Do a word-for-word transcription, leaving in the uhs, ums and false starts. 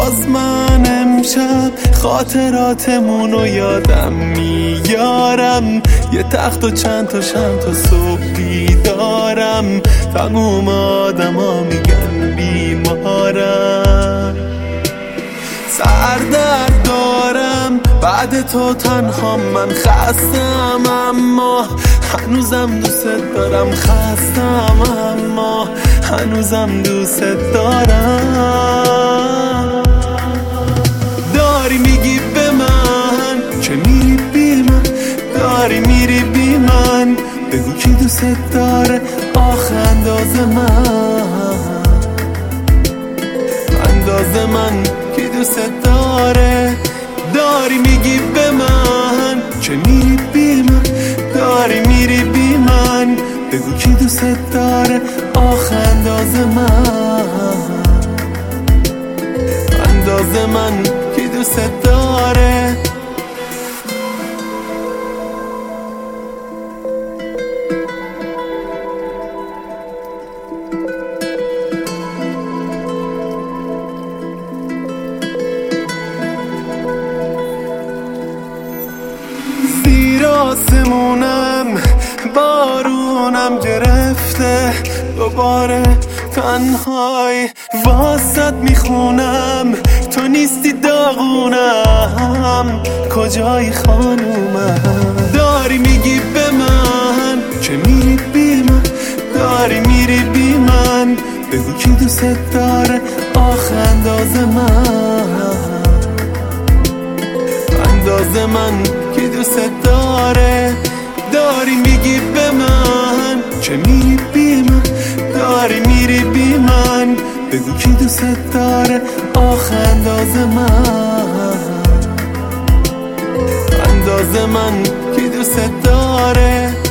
باز من امشب خاطراتمونو یادم میارم، یه تخت و چند تا شم تا صبح بیدارم. تموم آدما میگن بیمارم، سردرد دارم بعد تو تنها من خستم، اما هنوزم دوست دارم. خستم اما هنوزم دوست دارم. داری میگی به من که میری بی من، داری میری بی من، بگو کی دوست داره آخه انداز من، انداز من کی دوست داره. داری میگی به من که میری بی من، داری میری بی من، بگو کی دوست داره آخه انداز من، انداز من کی دوست داره. زیر آسمونم بارونم گرفته، دوباره تنهای واسط میخونم. تو نیستی داغونم، کجای خانومم. داری میگی به من که میری بی من، داری میری بی من، بگو کی دوست داره آخه انداز من، انداز من کی دوست داره. داری میگی به من که میری بی من، داری میری بی من، بگو کی دوست داره آخه انداز من، انداز من کی دوست داره.